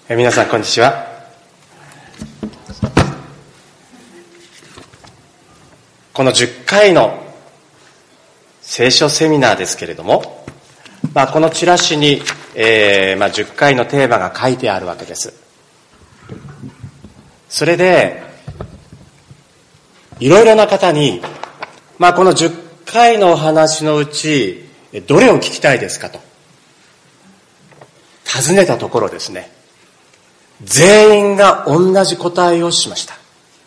皆さんこんにちは。この10回の聖書セミナーですけれども、このチラシに、10回のテーマが書いてあるわけです。それでいろいろな方に、この10回のお話のうちどれを聞きたいですかと尋ねたところですね、全員が同じ答えをしました。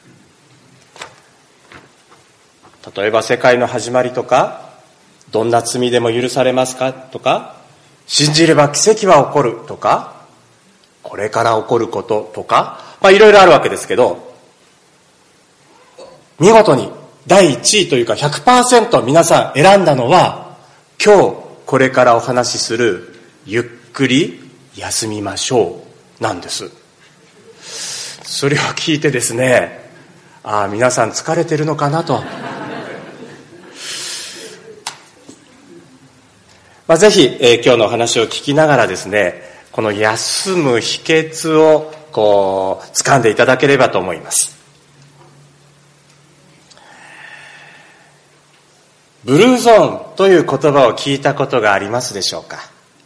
例えば世界の始まりとか、どんな罪でも許されますかとか、信じれば奇跡は起こるとか、これから起こることとか、いろいろあるわけですけど、見事に第1位というか 100% 皆さん選んだのは、今日これからお話しするゆっくり休みましょうなんです。それを聞いてですね、皆さん疲れてるのかなと。ぜひ、今日のお話を聞きながらですね、この休む秘訣を掴んでいただければと思います。ブルーゾーンという言葉を聞いたことがありますでしょうか。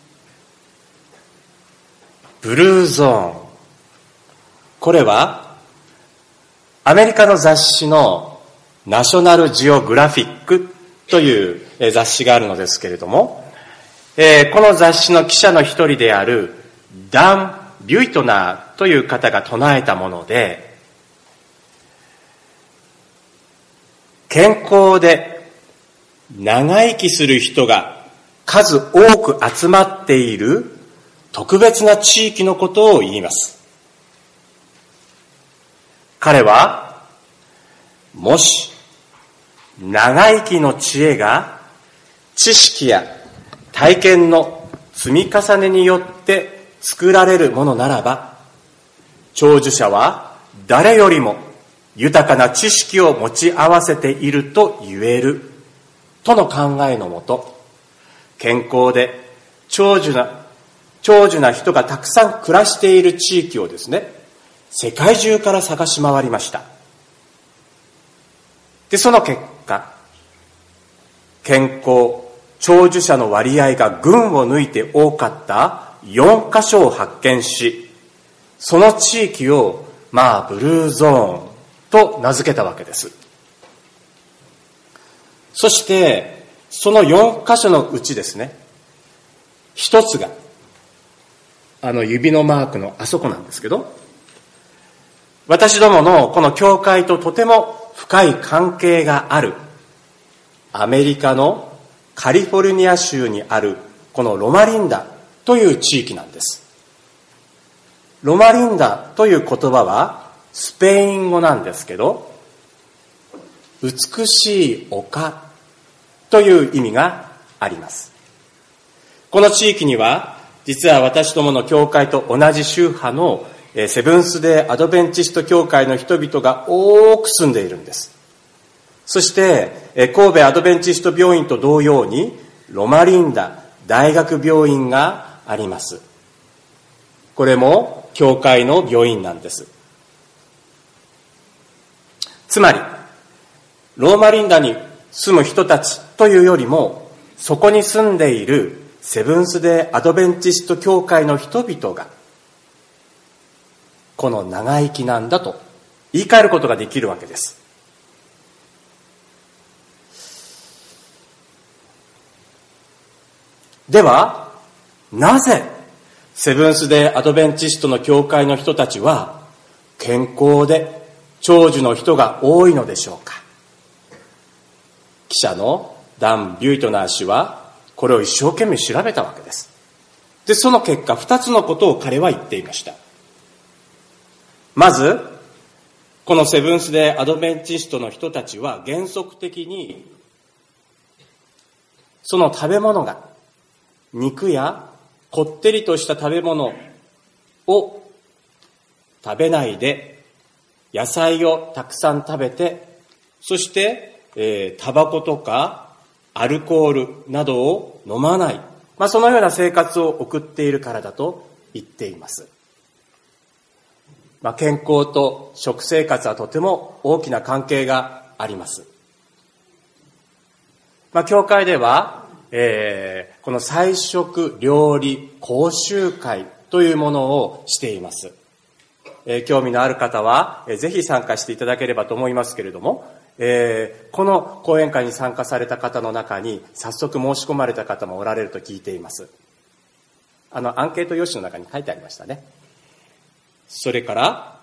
ブルーゾーン。これはアメリカの雑誌のナショナルジオグラフィックという雑誌があるのですけれども、この雑誌の記者の一人であるダン・ビュイトナーという方が唱えたもので、健康で長生きする人が数多く集まっている特別な地域のことを言います。彼は、もし長生きの知恵が知識や体験の積み重ねによって作られるものならば、長寿者は誰よりも豊かな知識を持ち合わせていると言えるとの考えのもと、健康で長寿な人がたくさん暮らしている地域をですね、世界中から探し回りました。で、その結果、健康長寿者の割合が群を抜いて多かった4カ所を発見し、その地域をブルーゾーンと名付けたわけです。そしてその4カ所のうちですね、一つが指のマークのあそこなんですけど、私どものこの教会ととても深い関係があるアメリカのカリフォルニア州にあるこのロマリンダという地域なんです。ロマリンダという言葉はスペイン語なんですけど、美しい丘という意味があります。この地域には実は私どもの教会と同じ宗派のセブンスデーアドベンチスト教会の人々が多く住んでいるんです。そして神戸アドベンチスト病院と同様にロマリンダ大学病院があります。これも教会の病院なんです。つまりローマリンダに住む人たちというよりも、そこに住んでいるセブンスデーアドベンチスト教会の人々がこの長生きなんだと言い換えることができるわけです。では、なぜセブンスデーアドベンチストの教会の人たちは健康で長寿の人が多いのでしょうか。記者のダン・ビュイトナー氏はこれを一生懸命調べたわけです。で、その結果2つのことを彼は言っていました。まず、このセブンスデーアドベンチストの人たちは原則的にその食べ物が肉やこってりとした食べ物を食べないで、野菜をたくさん食べて、そしてタバコとかアルコールなどを飲まない、そのような生活を送っているからだと言っています。 健康と食生活はとても大きな関係があります。教会では、この菜食料理講習会というものをしています。興味のある方は、ぜひ参加していただければと思いますけれども、この講演会に参加された方の中に早速申し込まれた方もおられると聞いています。アンケート用紙の中に書いてありましたね。それから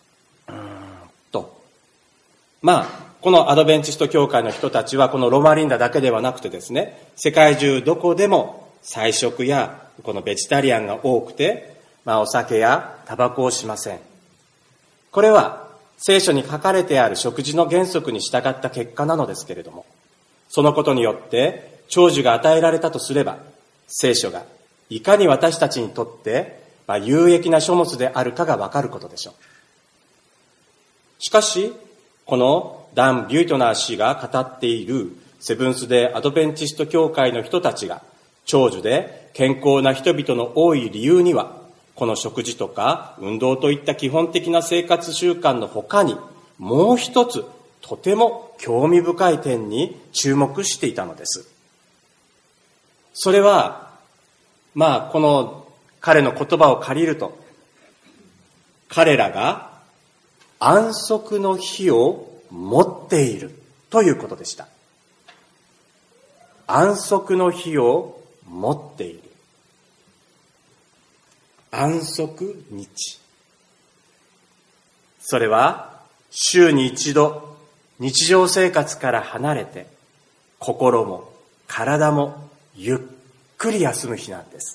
このアドベンチスト教会の人たちはこのロマリンダだけではなくてですね、世界中どこでも菜食やこのベジタリアンが多くて、お酒やタバコをしません。これは聖書に書かれてある食事の原則に従った結果なのですけれども、そのことによって長寿が与えられたとすれば、聖書がいかに私たちにとって有益な書物であるかがわかることでしょう。しかし、このダン・ビュイトナー氏が語っているセブンス・デー・アドベンチスト教会の人たちが長寿で健康な人々の多い理由には、この食事とか運動といった基本的な生活習慣の他に、もう一つとても興味深い点に注目していたのです。それは、この彼の言葉を借りると、彼らが安息の日を持っているということでした。安息の日を持っている。安息日。それは週に一度日常生活から離れて、心も体もゆっくり休む日なんです。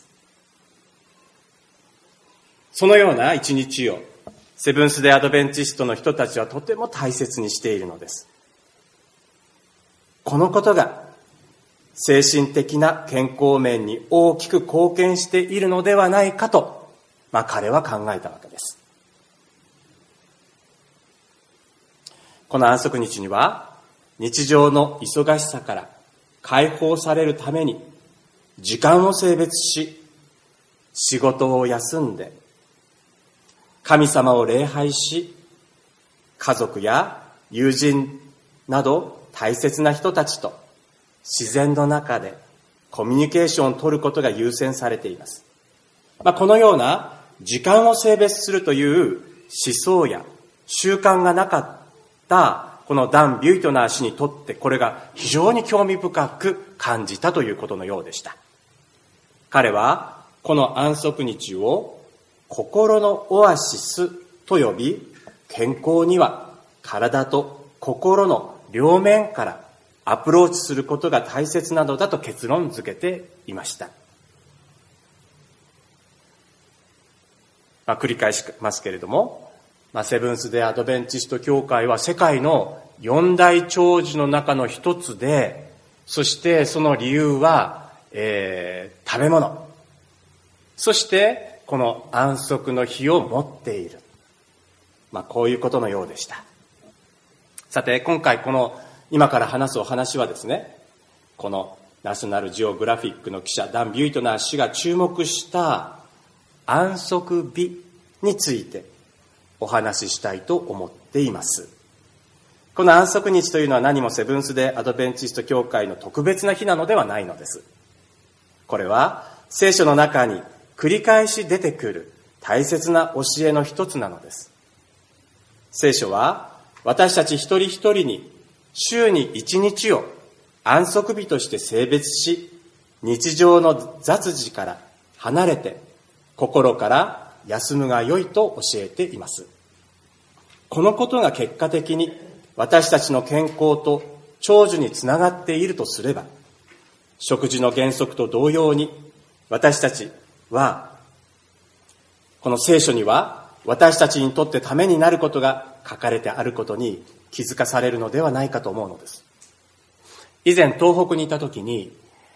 そのような一日をセブンス・デー・アドベンチストの人たちはとても大切にしているのです。このことが精神的な健康面に大きく貢献しているのではないかと、彼は考えたわけです。この安息日には、日常の忙しさから解放されるために時間を性別し、仕事を休んで神様を礼拝し、家族や友人など大切な人たちと自然の中でコミュニケーションを取ることが優先されています。このような時間を性別するという思想や習慣がなかったこのダン・ビュイトナー氏にとって、これが非常に興味深く感じたということのようでした。彼はこの安息日を心のオアシスと呼び、健康には体と心の両面からアプローチすることが大切なのだと結論付けていました。繰り返しますけれども、セブンス・デー・アドベンチスト教会は世界の四大長寿の中の一つで、そしてその理由は、食べ物、そしてこの安息の日を持っている。こういうことのようでした。さて、今回今から話すお話はですね、このナショナルジオグラフィックの記者ダン・ビュイトナー氏が注目した安息日についてお話ししたいと思っています。この安息日というのは何もセブンス・デー・アドベンチスト教会の特別な日なのではないのです。これは聖書の中に繰り返し出てくる大切な教えの一つなのです。聖書は私たち一人一人に週に一日を安息日として性別し、日常の雑事から離れて心から休むが良いと教えています。このことが結果的に私たちの健康と長寿につながっているとすれば、食事の原則と同様に私たちは、この聖書には私たちにとってためになることが書かれてあることに気づかされるのではないかと思うのです。以前東北にいた時に、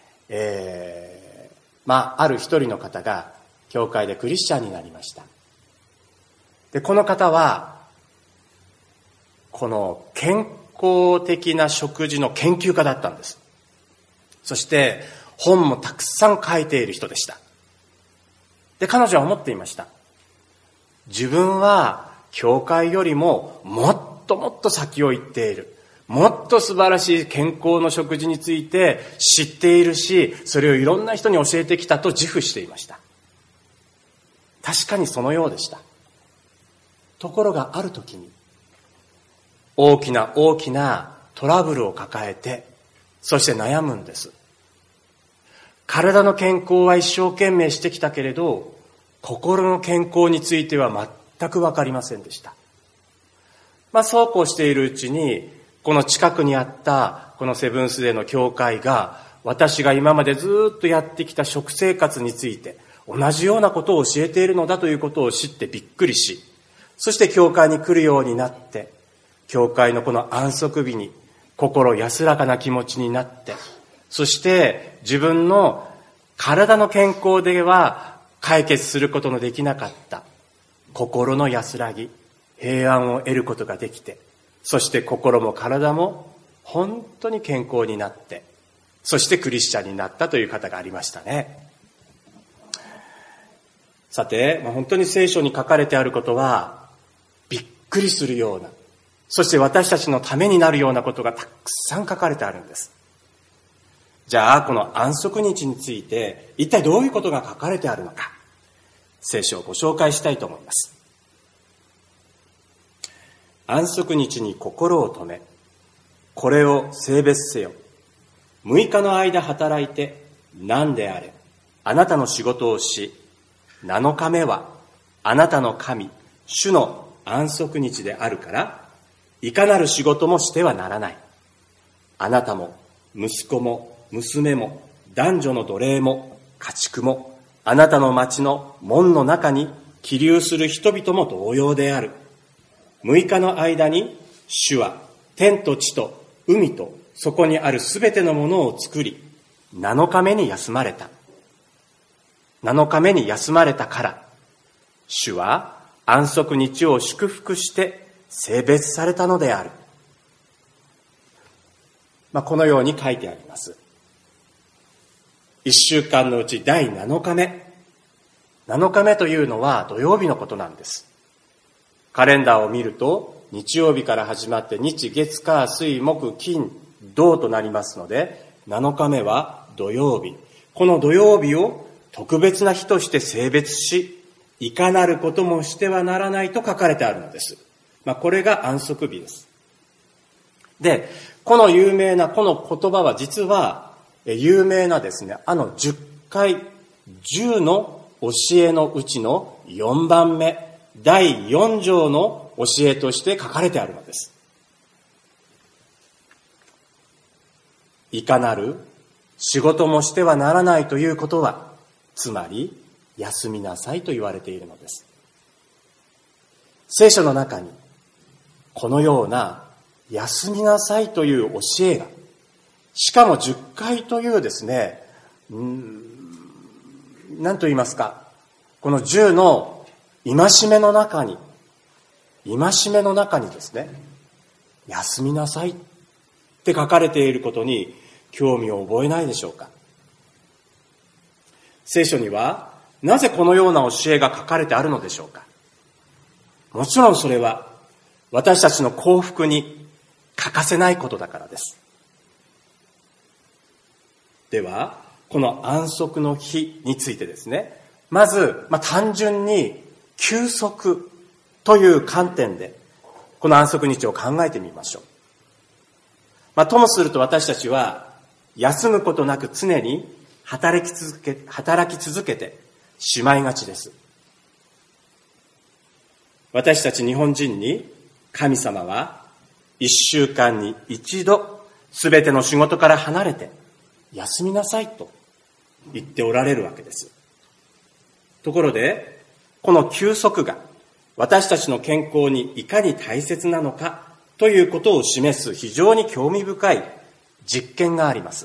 ある一人の方が教会でクリスチャンになりました。で、この方はこの健康的な食事の研究家だったんです。そして本もたくさん書いている人でした。で、彼女は思っていました。自分は教会よりももっともっと先を行っている。もっと素晴らしい健康の食事について知っているし、それをいろんな人に教えてきたと自負していました。確かにそのようでした。ところがある時に、大きな大きなトラブルを抱えて、そして悩むんです。体の健康は一生懸命してきたけれど、心の健康については全くわかりませんでした。そうこうしているうちに、この近くにあったこのセブンスデーの教会が、私が今までずっとやってきた食生活について同じようなことを教えているのだということを知ってびっくりし、そして教会に来るようになって、教会のこの安息日に心安らかな気持ちになって、そして自分の体の健康では解決することのできなかった心の安らぎ、平安を得ることができて、そして心も体も本当に健康になって、そしてクリスチャンになったという方がありましたね。さて、本当に聖書に書かれてあることはびっくりするような、そして私たちのためになるようなことがたくさん書かれてあるんです。じゃあこの安息日について一体どういうことが書かれてあるのか、聖書をご紹介したいと思います。安息日に心を留め、これを聖別せよ。6日の間働いて何であれあなたの仕事をし、7日目はあなたの神主の安息日であるから、いかなる仕事もしてはならない。あなたも息子も娘も男女の奴隷も家畜もあなたの町の門の中に起立する人々も同様である。6日の間に主は天と地と海とそこにあるすべてのものを作り、7日目に休まれた。7日目に休まれたから、主は安息日を祝福して聖別されたのである。このように書いてあります。1週間のうち第7日目。7日目というのは土曜日のことなんです。カレンダーを見ると、日曜日から始まって日月火水木金土となりますので、7日目は土曜日。この土曜日を特別な日として聖別し、いかなることもしてはならないと書かれてあるのです。これが安息日です。で、この有名なこの言葉は実は有名なですね、10回10の教えのうちの4番目、第4条の教えとして書かれてあるのです。いかなる仕事もしてはならないということは、つまり休みなさいと言われているのです。聖書の中にこのような休みなさいという教えが、しかも10回というですね、何と言いますか、この10の戒めの中にですね、休みなさいって書かれていることに興味を覚えないでしょうか。聖書にはなぜこのような教えが書かれてあるのでしょうか。もちろんそれは私たちの幸福に欠かせないことだからです。では、この安息の日についてですね、まず、単純に休息という観点でこの安息日を考えてみましょう。ともすると私たちは休むことなく常に働き続けてしまいがちです。私たち日本人に神様は1週間に一度すべての仕事から離れて休みなさいと言っておられるわけです。ところで、この休息が私たちの健康にいかに大切なのかということを示す非常に興味深い実験があります。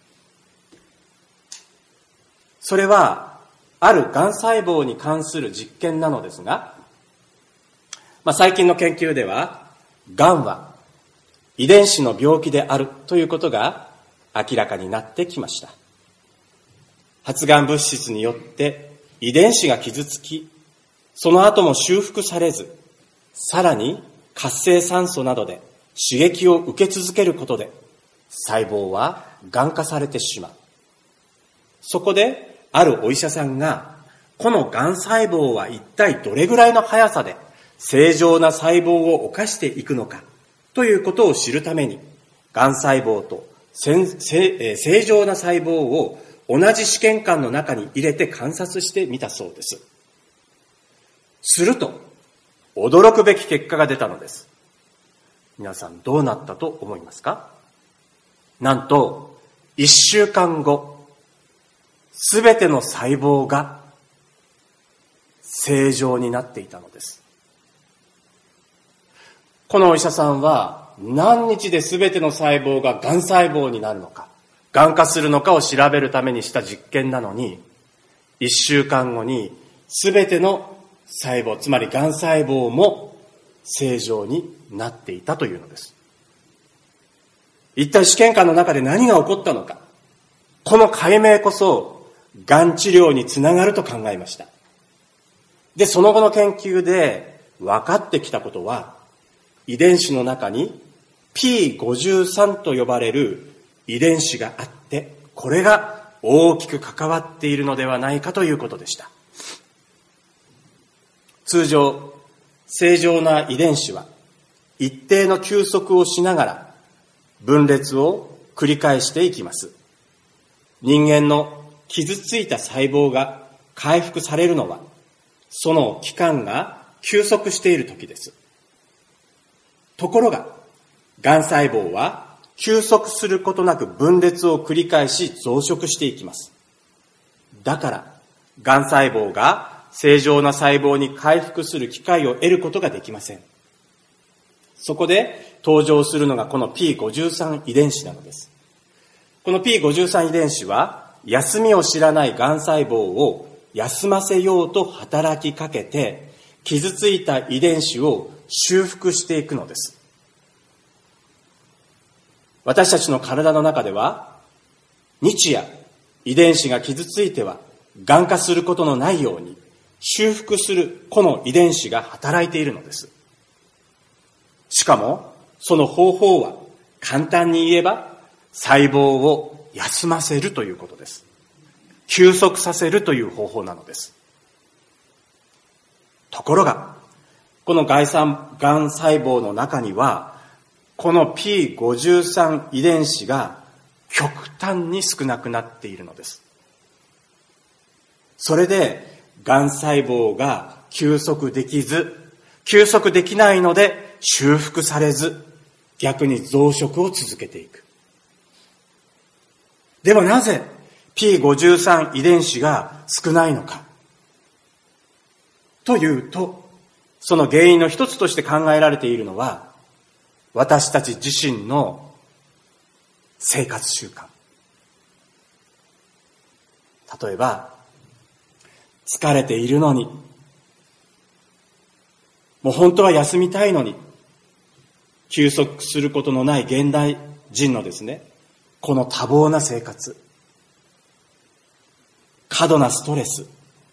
それはあるがん細胞に関する実験なのですが、最近の研究ではがんは遺伝子の病気であるということが明らかになってきました。発がん物質によって遺伝子が傷つき、その後も修復されず、 さらに活性酸素などで刺激を受け続けることで細胞はがん化されてしまう。そこであるお医者さんが、このがん細胞は一体どれぐらいの速さで正常な細胞を侵していくのかということを知るために、がん細胞と正常な細胞を同じ試験管の中に入れて観察してみたそうです。すると驚くべき結果が出たのです。皆さんどうなったと思いますか？なんと1週間後、すべての細胞が正常になっていたのです。このお医者さんは何日で全ての細胞ががん細胞になるのか、がん化するのかを調べるためにした実験なのに、1週間後に全ての細胞、つまりがん細胞も正常になっていたというのです。一体試験管の中で何が起こったのか、この解明こそがん治療につながると考えました。で、その後の研究で分かってきたことは、遺伝子の中に P53 と呼ばれる遺伝子があって、これが大きく関わっているのではないかということでした。通常、正常な遺伝子は一定の休息をしながら分裂を繰り返していきます。人間の傷ついた細胞が回復されるのは、その期間が休息している時です。ところが、がん細胞は休息することなく分裂を繰り返し増殖していきます。だから、がん細胞が正常な細胞に回復する機会を得ることができません。そこで登場するのがこの P53 遺伝子なのです。この P53 遺伝子は、休みを知らないがん細胞を休ませようと働きかけて、傷ついた遺伝子を修復していくのです。私たちの体の中では、日夜遺伝子が傷ついてはがん化することのないように修復するこの遺伝子が働いているのです。しかもその方法は簡単に言えば細胞を休ませるということです。休息させるという方法なのです。ところが、このがん細胞の中には、この P53 遺伝子が極端に少なくなっているのです。それで、がん細胞が休息できないので修復されず、逆に増殖を続けていく。ではなぜ P53 遺伝子が少ないのかというと、その原因の一つとして考えられているのは、私たち自身の生活習慣。例えば、疲れているのに、もう本当は休みたいのに、休息することのない現代人のですね、この多忙な生活、過度なストレス、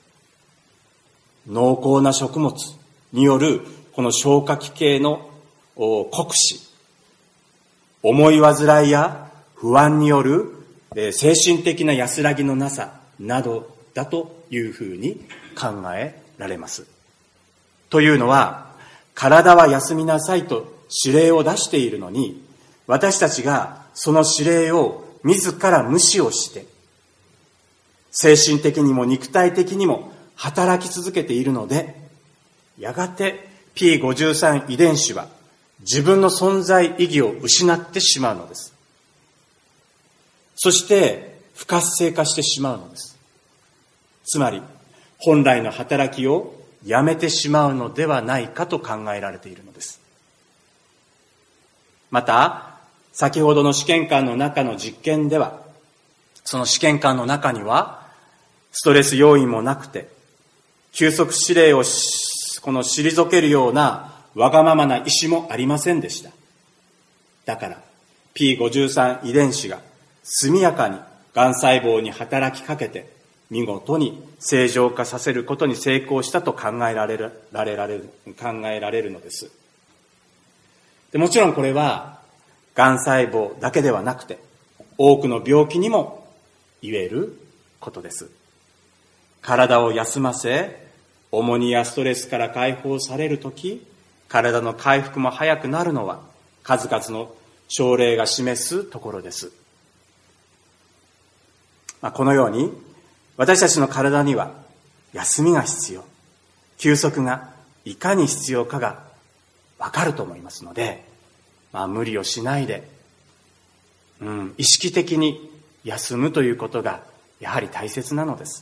濃厚な食物によるこの消化器系の酷使、思い煩いや不安による精神的な安らぎのなさなどだというふうに考えられます。というのは、体は休みなさいと指令を出しているのに、私たちがその指令を自ら無視をして、精神的にも肉体的にも働き続けているので、やがて P53 遺伝子は自分の存在意義を失ってしまうのです。そして不活性化してしまうのです。つまり本来の働きをやめてしまうのではないかと考えられているのです。また、先ほどの試験管の中の実験では、その試験管の中にはストレス要因もなくて、休息指令を退けるようなわがままな意思もありませんでした。だから P53 遺伝子が速やかにがん細胞に働きかけて見事に正常化させることに成功したと考えられるのです。でもちろんこれは、がん細胞だけではなくて、多くの病気にも言えることです。体を休ませ、重荷やストレスから解放されるとき、体の回復も早くなるのは、数々の症例が示すところです。このように、私たちの体には休みが必要、休息がいかに必要かがわかると思いますので、無理をしないで、意識的に休むということがやはり大切なのです。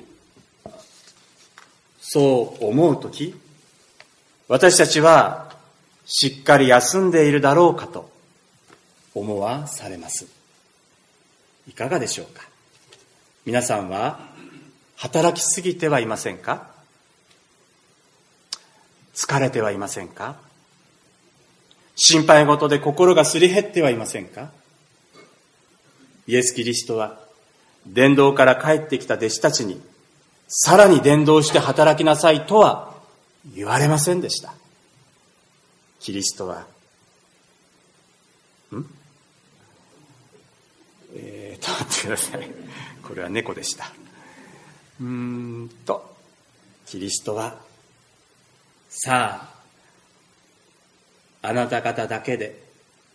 そう思うとき、私たちはしっかり休んでいるだろうかと思わされます。いかがでしょうか。皆さんは働きすぎてはいませんか？疲れてはいませんか？心配事で心がすり減ってはいませんか？イエス・キリストは伝道から帰ってきた弟子たちにさらに伝道して働きなさいとは言われませんでした。キリストは待ってください。これは猫でした。キリストは、さあ、あなた方だけで、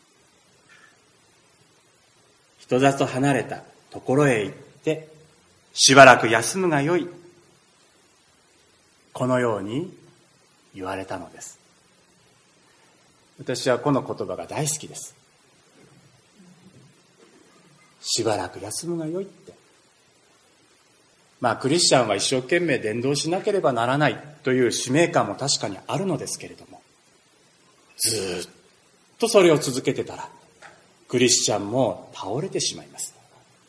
人里離れたところへ行って、しばらく休むがよい。このように言われたのです。私はこの言葉が大好きです。しばらく休むがよいって。クリスチャンは一生懸命伝道しなければならないという使命感も確かにあるのですけれども、ずっとそれを続けてたら、クリスチャンも倒れてしまいます。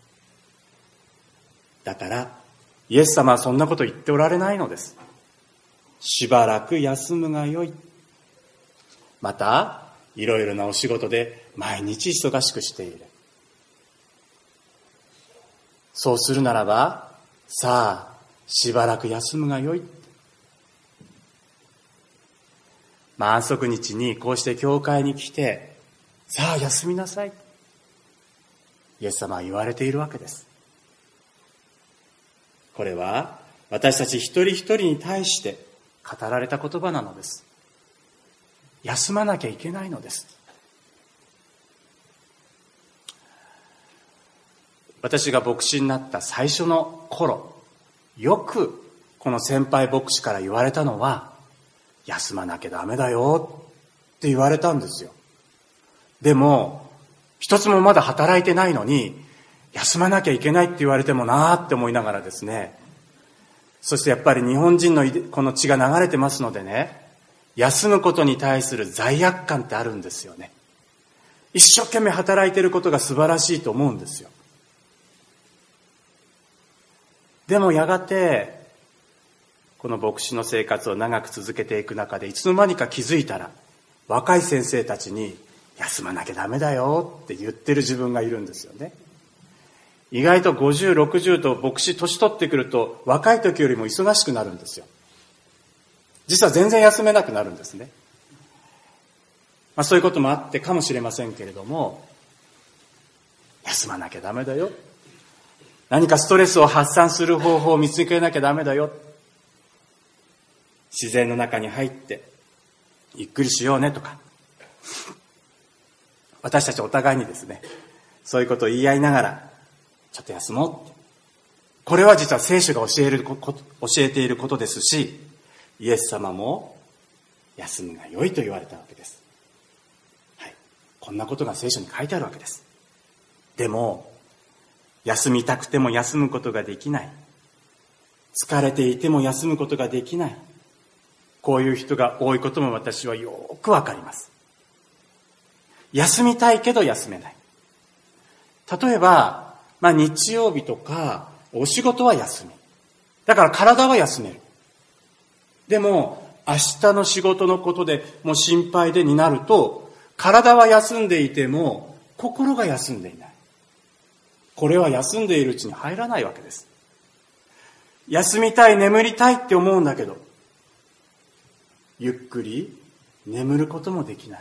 だから、イエス様はそんなこと言っておられないのです。しばらく休むがよい。また、いろいろなお仕事で毎日忙しくしている。そうするならば、さあ、しばらく休むがよい。安息日にこうして教会に来て、さあ休みなさい。イエス様は言われているわけです。これは私たち一人一人に対して語られた言葉なのです。休まなきゃいけないのです。私が牧師になった最初の頃、よくこの先輩牧師から言われたのは、休まなきゃダメだよって言われたんですよ。でも、一つもまだ働いてないのに、休まなきゃいけないって言われてもなーって思いながらですね、そしてやっぱり日本人のこの血が流れてますのでね、休むことに対する罪悪感ってあるんですよね。一生懸命働いていることが素晴らしいと思うんですよ。でもやがて、この牧師の生活を長く続けていく中で、いつの間にか気づいたら、若い先生たちに、休まなきゃダメだよって言ってる自分がいるんですよね。意外と50、60と牧師年取ってくると、若い時よりも忙しくなるんですよ。実は全然休めなくなるんですね。そういうこともあってかもしれませんけれども、休まなきゃダメだよ。何かストレスを発散する方法を見つけなきゃダメだよ。自然の中に入ってゆっくりしようねとか、私たちお互いにですね、そういうことを言い合いながらちょっと休もうって。これは実は聖書が教えていることですし、イエス様も休むが良いと言われたわけです。はい、こんなことが聖書に書いてあるわけです。でも休みたくても休むことができない。疲れていても休むことができない。こういう人が多いことも私はよくわかります。休みたいけど休めない。例えば、日曜日とかお仕事は休み。だから体は休める。でも明日の仕事のことでもう心配でになると、体は休んでいても心が休んでいない。これは休んでいるうちに入らないわけです。 休みたい、眠りたいって思うんだけど、ゆっくり眠ることもできない。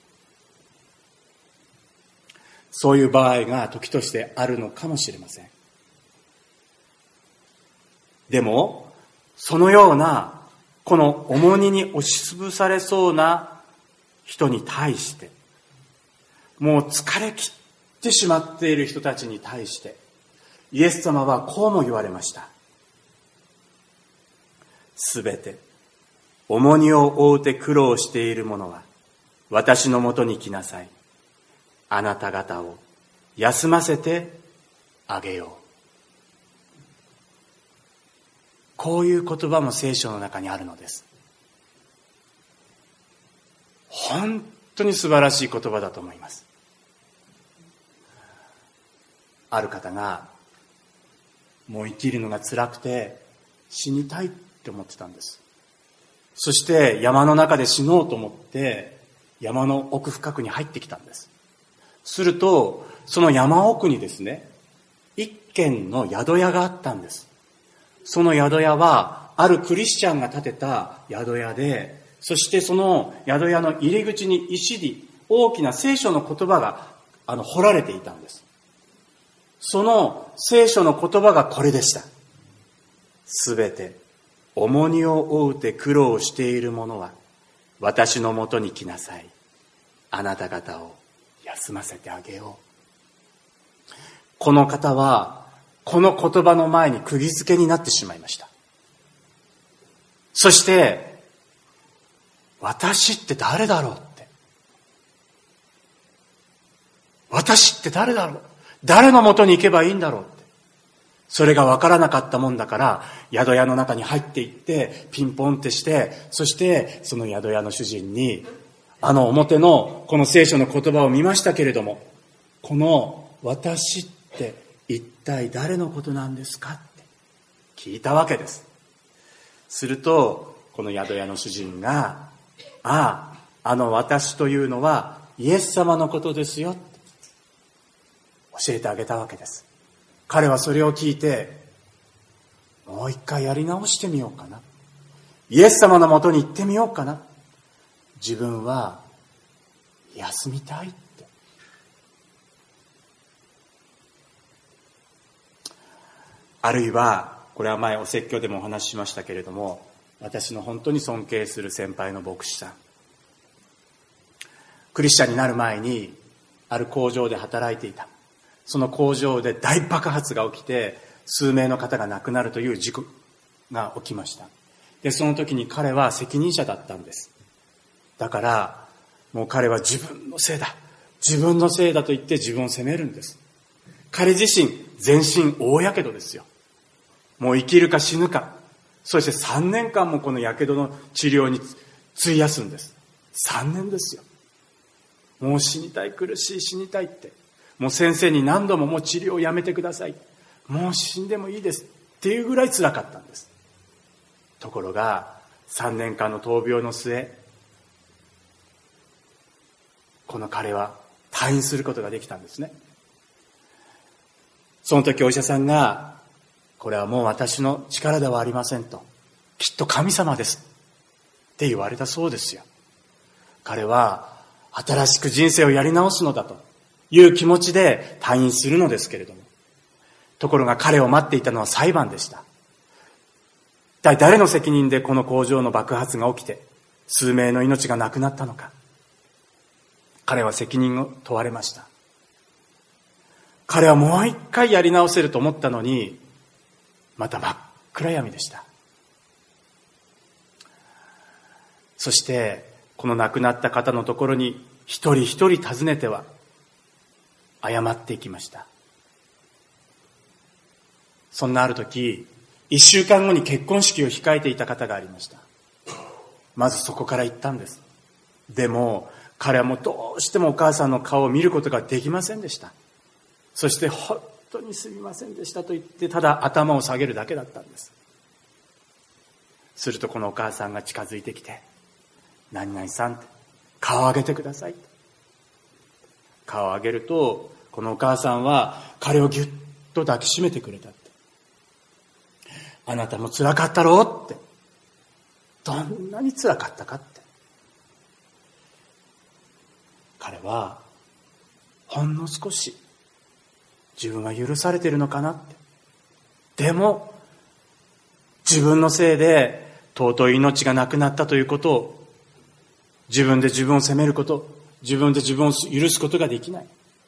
そういう場合が時としてあるのかもしれません。でも、そのような、この重荷に押しつぶされそうな人に対して、もう疲れ切ってしまっている人たちに対して、イエス様はこうも言われました。すべて、重荷を負うて苦労している者は、私のもとに来なさい。あなた方を休ませてあげよう。こういう言葉も聖書の中にあるのです。本当に素晴らしい言葉だと思います。ある方が、もう生きるのが辛くて死にたいって思ってたんです。そして山の中で死のうと思って山の奥深くに入ってきたんです。するとその山奥にですね、一軒の宿屋があったんです。その宿屋はあるクリスチャンが建てた宿屋で、そしてその宿屋の入り口に石に大きな聖書の言葉が彫られていたんです。その聖書の言葉がこれでした。すべて重荷を負うて苦労している者は私のもとに来なさい。あなた方を休ませてあげよう。この方はこの言葉の前に釘付けになってしまいました。そして私って誰だろうって、私って誰だろう、誰のもとに行けばいいんだろうって、それが分からなかったもんだから、宿屋の中に入っていってピンポンってして、そしてその宿屋の主人に表のこの聖書の言葉を見ましたけれども、この私って一体誰のことなんですかって聞いたわけです。するとこの宿屋の主人が、私というのはイエス様のことですよって教えてあげたわけです。彼はそれを聞いて、もう一回やり直してみようかな、イエス様のもとに行ってみようかな、自分は休みたいって。あるいはこれは前お説教でもお話ししましたけれども、私の本当に尊敬する先輩の牧師さん、クリスチャンになる前にある工場で働いていた。その工場で大爆発が起きて数名の方が亡くなるという事故が起きました。でその時に彼は責任者だったんです。だからもう彼は自分のせいだと言って自分を責めるんです。彼自身全身大やけどですよ。もう生きるか死ぬか、そして3年間もこのやけどの治療に費やすんです。3年ですよ。もう死にたい、苦しい、死にたいって、もう先生に何度ももう治療をやめてください、もう死んでもいいですっていうぐらい辛かったんです。ところが3年間の闘病の末、この彼は退院することができたんですね。その時お医者さんが、これはもう私の力ではありませんと、きっと神様ですって言われたそうですよ。彼は新しく人生をやり直すのだという気持ちで退院するのですけれども、ところが彼を待っていたのは裁判でした。一体誰の責任でこの工場の爆発が起きて数名の命がなくなったのか。彼は責任を問われました。彼はもう一回やり直せると思ったのに、また真っ暗闇でした。そしてこの亡くなった方のところに一人一人訪ねては謝っていきました。そんなある時、1週間後に結婚式を控えていた方がありました。まずそこから行ったんです。でも彼はもうどうしてもお母さんの顔を見ることができませんでした。そして本当にすみませんでしたと言ってただ頭を下げるだけだったんです。するとこのお母さんが近づいてきて、何々さんって顔を上げてください。顔を上げるとこのお母さんは彼をぎゅっと抱きしめてくれたって。 あなたも辛かったろうって。どんなに辛かったかって。彼はほんの少し自分は許されているのかなって。でも自分のせいで尊い命がなくなったということを、自分で自分を責めること、自分で自分を許すことができない。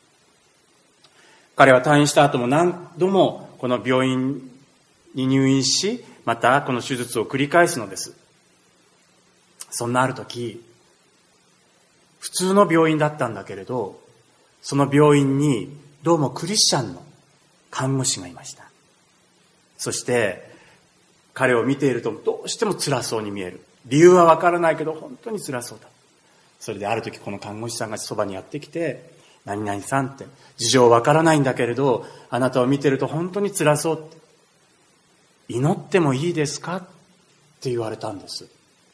彼は退院した後も何度もこの病院に入院し、またこの手術を繰り返すのです。そんなある時、普通の病院だったんだけれど、その病院にどうもクリスチャンの看護師がいました。そして彼を見ているとどうしても辛そうに見える。理由はわからないけど本当に辛そうだ。それである時この看護師さんがそばにやってきて、何々さんって、事情わからないんだけれど、あなたを見てると本当に辛そうって、祈ってもいいですかって言われたんです。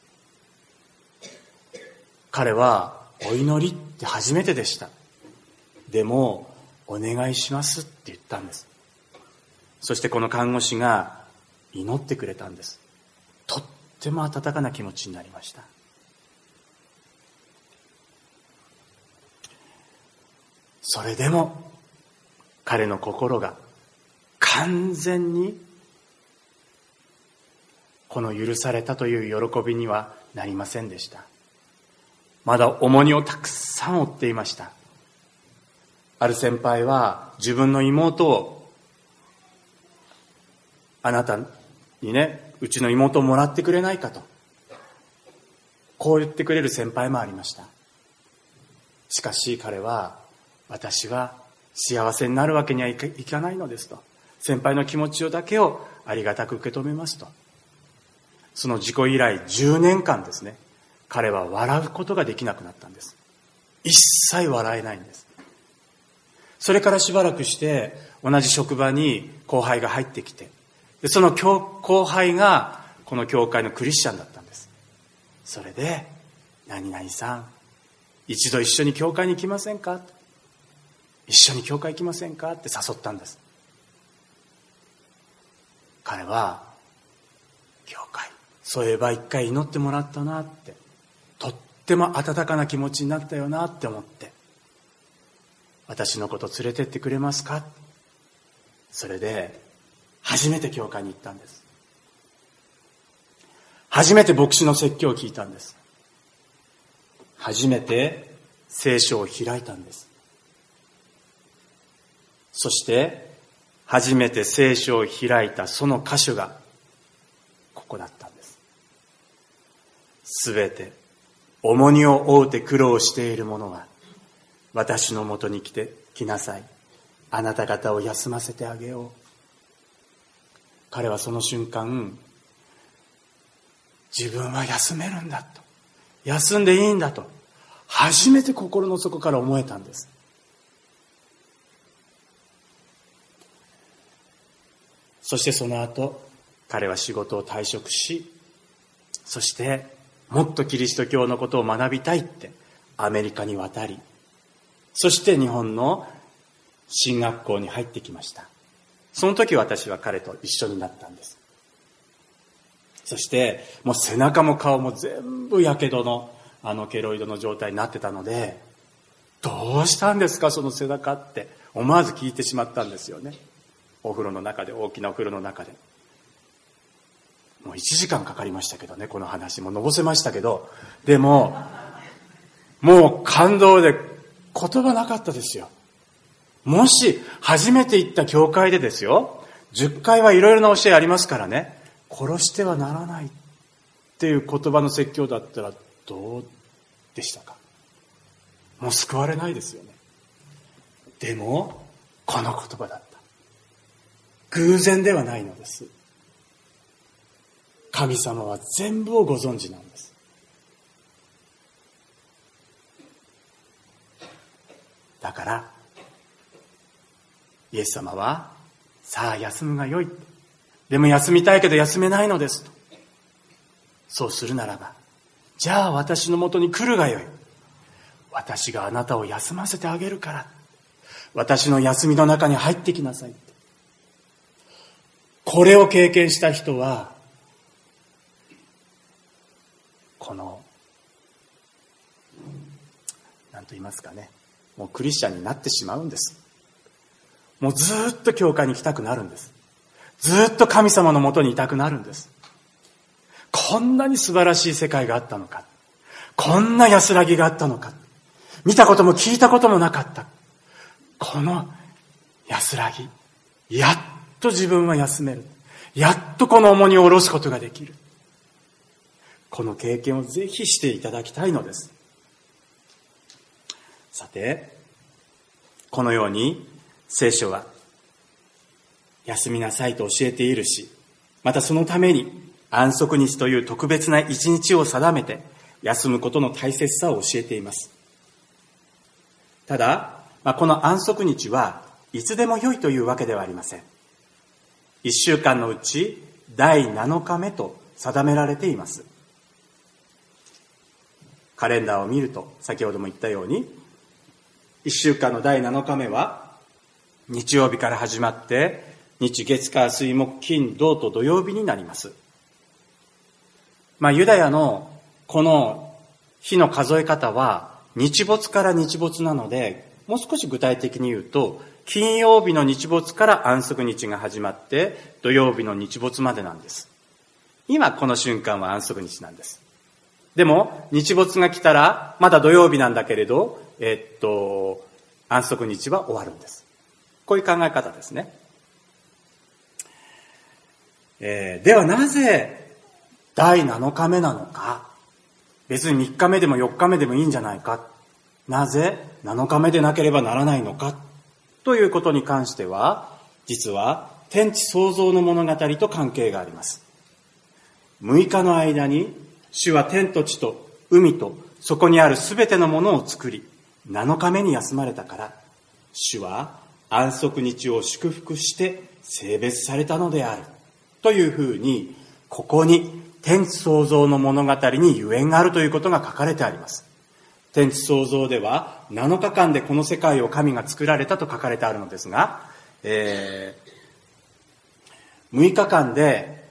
彼はお祈りって初めてでした。でもお願いしますって言ったんです。そしてこの看護師が祈ってくれたんです。とっても温かな気持ちになりました。それでも彼の心が完全にこの許されたという喜びにはなりませんでした。まだ重荷をたくさん負っていました。ある先輩は自分の妹を、あなたにね、うちの妹をもらってくれないかと、こう言ってくれる先輩もありました。しかし彼は、私は幸せになるわけにはいかないのですと、先輩の気持ちをだけをありがたく受け止めますと。その事故以来10年間ですね、彼は笑うことができなくなったんです。一切笑えないんです。それからしばらくして同じ職場に後輩が入ってきて、でその後輩がこの教会のクリスチャンだったんです。それで、何々さん、一度一緒に教会に来ませんか、一緒に教会行きませんかって誘ったんです。彼は、教会、そういえば一回祈ってもらったなって、とっても温かな気持ちになったよなって思って、私のこと連れてってくれますか。それで初めて教会に行ったんです。初めて牧師の説教を聞いたんです。初めて聖書を開いたんです。そして初めて聖書を開いたその箇所がここだったんです。すべて重荷を負うて苦労している者は、私のもとに来なさい。あなた方を休ませてあげよう。彼はその瞬間、自分は休めるんだと、休んでいいんだと、初めて心の底から思えたんです。そしてその後、彼は仕事を退職し、そしてもっとキリスト教のことを学びたいってアメリカに渡り、そして日本の進学校に入ってきました。その時私は彼と一緒になったんです。そしてもう背中も顔も全部やけどのケロイドの状態になってたので、どうしたんですかその背中って思わず聞いてしまったんですよね。お風呂の中で、大きなお風呂の中で。もう1時間かかりましたけどね、この話ものぼせましたけど、でももう感動で言葉なかったですよ。もし初めて行った教会でですよ、10回はいろいろな教えありますからね、殺してはならないっていう言葉の説教だったらどうでしたか。もう救われないですよね。でもこの言葉だった。偶然ではないのです。神様は全部をご存知なんです。だからイエス様は、さあ休むがよい、でも休みたいけど休めないのですと。そうするならば、じゃあ私のもとに来るがよい、私があなたを休ませてあげるから、私の休みの中に入ってきなさいって。 これを経験した人は、この、何と言いますかね、もうクリスチャンになってしまうんです。もうずっと教会に来たくなるんです。ずっと神様のもとにいたくなるんです。こんなに素晴らしい世界があったのか。こんな安らぎがあったのか。見たことも聞いたこともなかった。この安らぎ。やっと自分は休める。やっとこの重荷を下ろすことができる。この経験をぜひしていただきたいのです。さて、このように聖書は休みなさいと教えているし、またそのために安息日という特別な一日を定めて休むことの大切さを教えています。ただ、この安息日はいつでも良いというわけではありません。一週間のうち第7日目と定められています。カレンダーを見ると、先ほども言ったように、一週間の第7日目は日曜日から始まって、日月火水木金土と土曜日になります。ユダヤのこの日の数え方は日没から日没なので、もう少し具体的に言うと、金曜日の日没から安息日が始まって土曜日の日没までなんです。今この瞬間は安息日なんです。でも日没が来たらまだ土曜日なんだけれど、安息日は終わるんです。こういう考え方ですね。ではなぜ第7日目なのか。別に3日目でも4日目でもいいんじゃないか。なぜ7日目でなければならないのか。ということに関しては、実は天地創造の物語と関係があります。6日の間に主は天と地と海とそこにあるすべてのものを作り、7日目に休まれたから、主は安息日を祝福して聖別されたのである。というふうに、ここに天地創造の物語にゆえんがあるということが書かれてあります。天地創造では7日間でこの世界を神が作られたと書かれてあるのですが、6日間で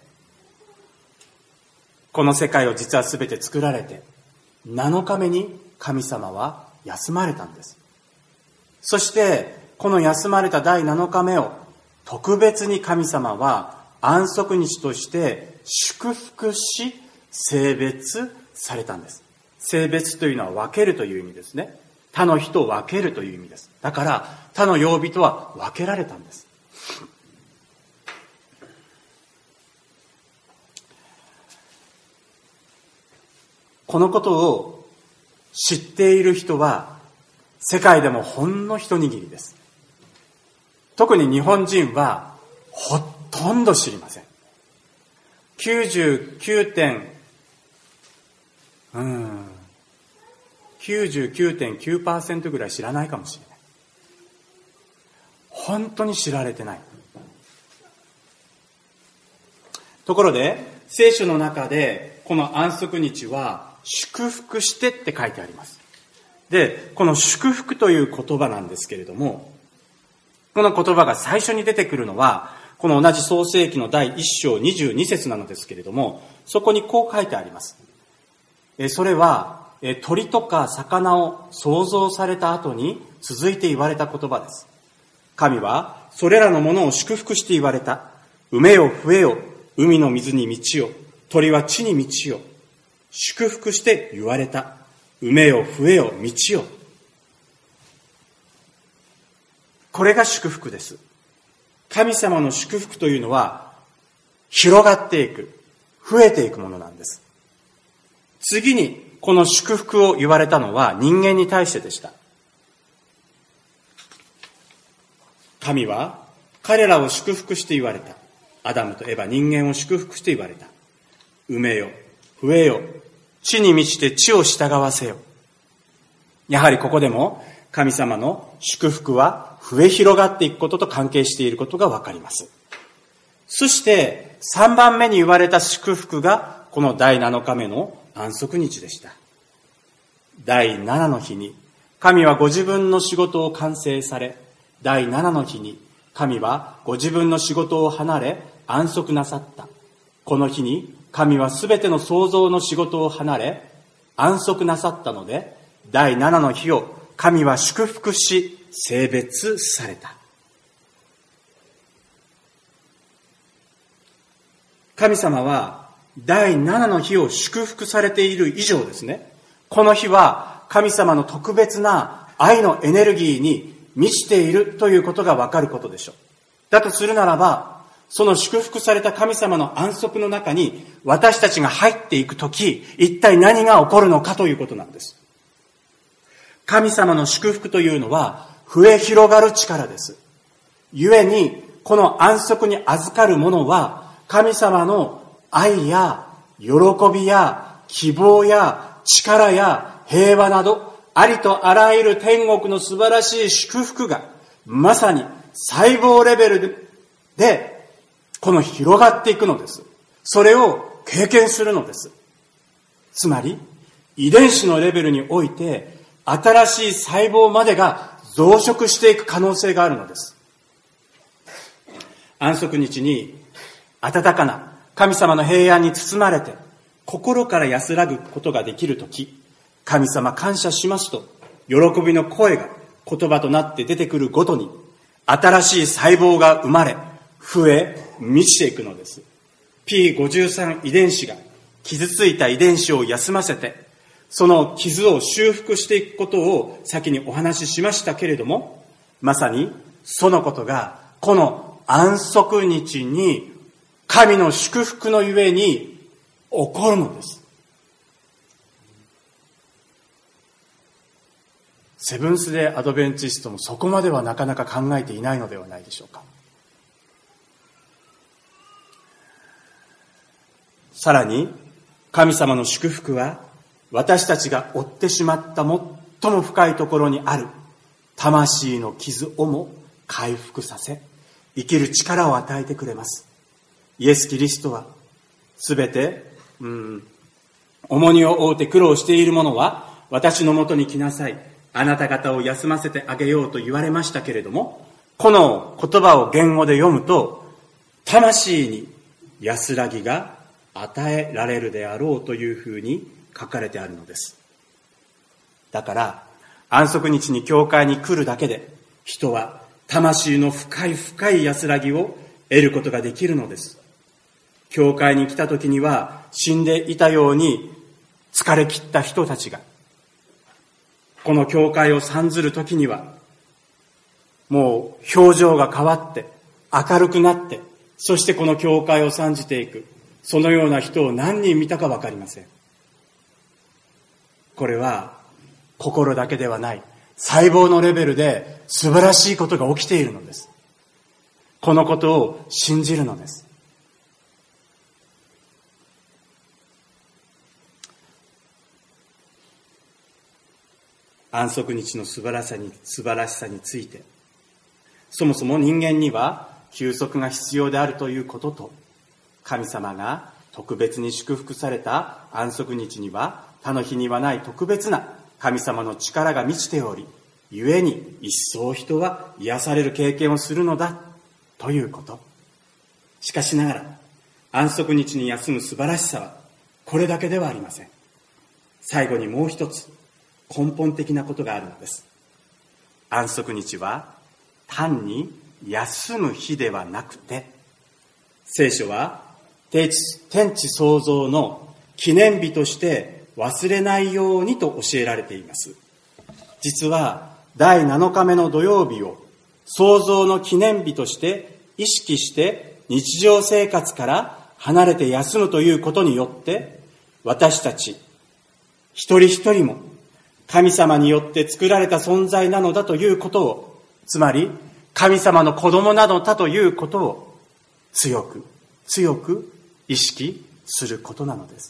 この世界を実は全て作られて、7日目に神様は休まれたんです。そしてこの休まれた第7日目を特別に神様は安息日として祝福し聖別されたんです。聖別というのは分けるという意味ですね。他の日と分けるという意味です。だから他の曜日とは分けられたんです。このことを知っている人は世界でもほんの一握りです。特に日本人はほとんど知りません。99.9% ぐらい知らないかもしれない。本当に知られてない。ところで聖書の中でこの安息日は祝福してって書いてあります。で、この祝福という言葉なんですけれども、この言葉が最初に出てくるのはこの同じ創世記の第1章22節なのですけれども、そこにこう書いてあります。それは鳥とか魚を創造された後に続いて言われた言葉です。神はそれらのものを祝福して言われた。埋めよ増えよ、海の水に満ちよ、鳥は地に満ちよ。祝福して言われた。埋めよ増えよ満ちよ。これが祝福です。神様の祝福というのは広がっていく、増えていくものなんです。次にこの祝福を言われたのは人間に対してでした。神は彼らを祝福して言われた。アダムとエバ、人間を祝福して言われた。埋めよ、増えよ、地に満ちて地を従わせよ。やはりここでも神様の祝福は増え広がっていくことと関係していることがわかります。そして3番目に言われた祝福がこの第7日目の安息日でした。第7の日に神はご自分の仕事を完成され、第7の日に神はご自分の仕事を離れ安息なさった。この日に神はすべての創造の仕事を離れ、安息なさったので、第7の日を神は祝福し、聖別された。神様は第7の日を祝福されている以上ですね、この日は神様の特別な愛のエネルギーに満ちているということがわかることでしょう。だとするならば、その祝福された神様の安息の中に私たちが入っていくとき、一体何が起こるのかということなんです。神様の祝福というのは増え広がる力です。故にこの安息に預かる者は神様の愛や喜びや希望や力や平和などありとあらゆる天国の素晴らしい祝福がまさに細胞レベルでこの広がっていくのです。それを経験するのです。つまり遺伝子のレベルにおいて新しい細胞までが増殖していく可能性があるのです。安息日に温かな神様の平安に包まれて心から安らぐことができるとき、神様感謝しますと喜びの声が言葉となって出てくるごとに新しい細胞が生まれ増え満ちていくのです。 P53 遺伝子が傷ついた遺伝子を休ませてその傷を修復していくことを先にお話ししましたけれども、まさにそのことがこの安息日に神の祝福のゆえに起こるのです。セブンスデーアドベンチストもそこまではなかなか考えていないのではないでしょうか。さらに神様の祝福は私たちが負ってしまった最も深いところにある魂の傷をも回復させ生きる力を与えてくれます。イエス・キリストはすべて重荷を負うて苦労している者は私のもとに来なさい、あなた方を休ませてあげようと言われましたけれども、この言葉を言語で読むと魂に安らぎが与えられるであろうというふうに書かれてあるのです。だから安息日に教会に来るだけで人は魂の深い深い安らぎを得ることができるのです。教会に来た時には死んでいたように疲れ切った人たちがこの教会を参ずる時にはもう表情が変わって明るくなって、そしてこの教会を参じていく、そのような人を何人見たか分かりません。これは心だけではない細胞のレベルで素晴らしいことが起きているのです。このことを信じるのです。安息日の素晴らしさについて、そもそも人間には休息が必要であるということと、神様が特別に祝福された安息日には他の日にはない特別な神様の力が満ちており、故に一層人は癒される経験をするのだということ。しかしながら安息日に休む素晴らしさはこれだけではありません。最後にもう一つ根本的なことがあるのです。安息日は単に休む日ではなくて、聖書は天地創造の記念日として忘れないようにと教えられています。実は第7日目の土曜日を創造の記念日として意識して日常生活から離れて休むということによって、私たち一人一人も神様によって作られた存在なのだということを、つまり神様の子供なのだということを強く強く意識することなのです。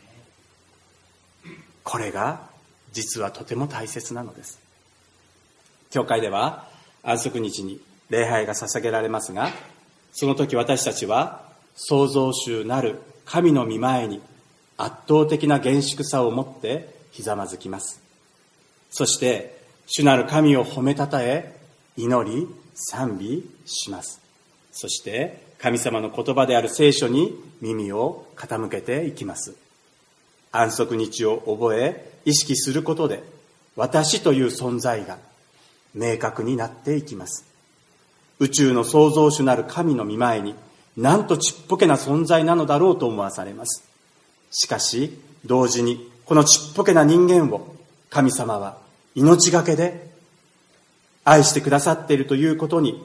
これが実はとても大切なのです。教会では安息日に礼拝が捧げられますが、その時私たちは創造主なる神の御前に圧倒的な厳粛さを持ってひざまずきます。そして主なる神を褒めたたえ、祈り賛美します。そして神様の言葉である聖書に耳を傾けていきます。安息日を覚え意識することで、私という存在が明確になっていきます。宇宙の創造主なる神の御前に、なんとちっぽけな存在なのだろうと思わされます。しかし同時にこのちっぽけな人間を神様は命がけで愛してくださっているということに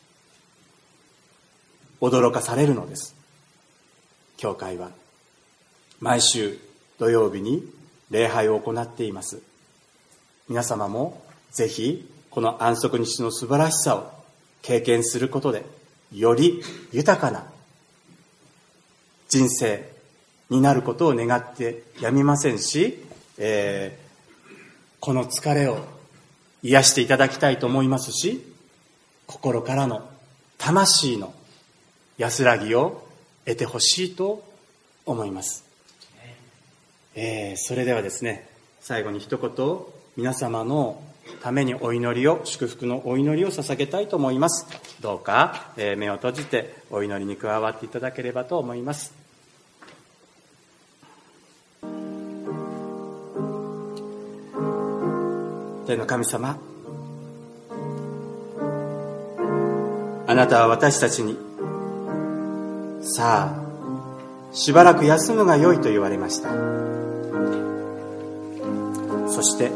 驚かされるのです。教会は毎週土曜日に礼拝を行っています。皆様もぜひこの安息日の素晴らしさを経験することで、より豊かな人生になることを願ってやみませんし、この疲れを癒していただきたいと思いますし、心からの魂の安らぎを得てほしいと思います。それではですね、最後に一言皆様のためにお祈りを、祝福のお祈りを捧げたいと思います。どうか、目を閉じてお祈りに加わっていただければと思います。天の神様、あなたは私たちに、さあしばらく休むがよいと言われました。そして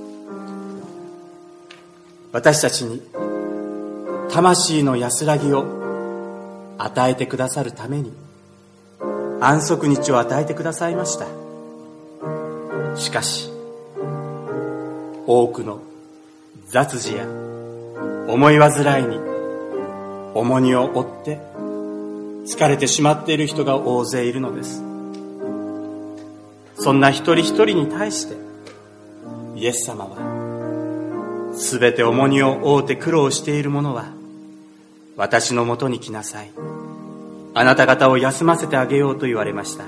私たちに魂の安らぎを与えてくださるために安息日を与えてくださいました。しかし多くの雑事や思い煩いに重荷を負って疲れてしまっている人が大勢いるのです。そんな一人一人に対してイエス様は、すべて重荷を負うて苦労している者は私のもとに来なさい、あなた方を休ませてあげようと言われました。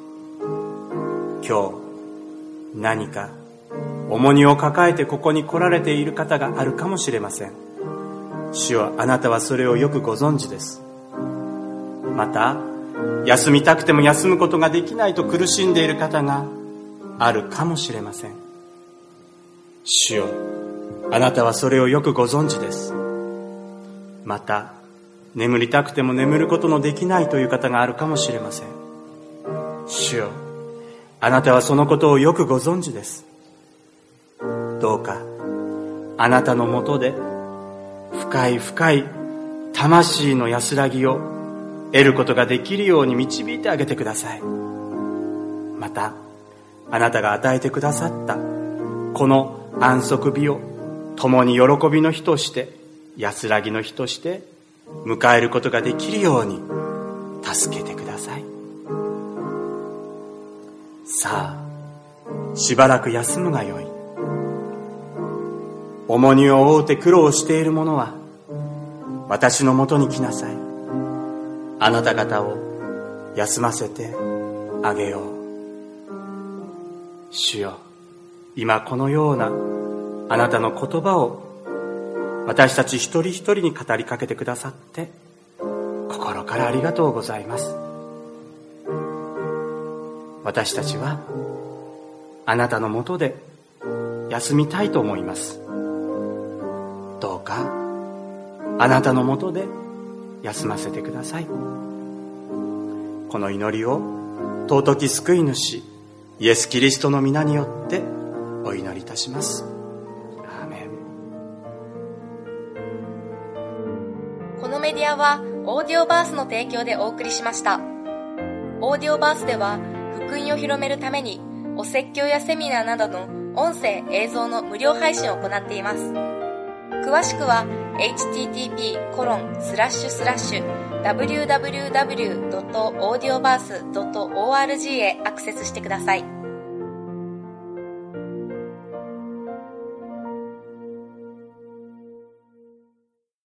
今日何か重荷を抱えてここに来られている方があるかもしれません。主よ、あなたはそれをよくご存知です。また休みたくても休むことができないと苦しんでいる方があるかもしれません。主よ、あなたはそれをよくご存知です。また眠りたくても眠ることのできないという方があるかもしれません。主よ、あなたはそのことをよくご存知です。どうかあなたのもとで深い深い魂の安らぎを得ることができるように導いてあげてください。またあなたが与えてくださったこの安息日を共に喜びの日として安らぎの日として迎えることができるように助けてください。さあしばらく休むがよい。重荷を負うて苦労している者は私のもとに来なさい。あなた方を休ませてあげよう。主よ、今このようなあなたの言葉を私たち一人一人に語りかけてくださって心からありがとうございます。私たちはあなたのもとで休みたいと思います。どうかあなたのもとで休ませてください。この祈りを尊き救い主イエス・キリストの皆によってお祈りいたします。アーメン。 このメディアはオーディオバースの提供でお送りしました。オーディオバースでは福音を広めるためにお説教やセミナーなどの音声映像の無料配信を行っています。詳しくは http://www.audioverse.org へアクセスしてください。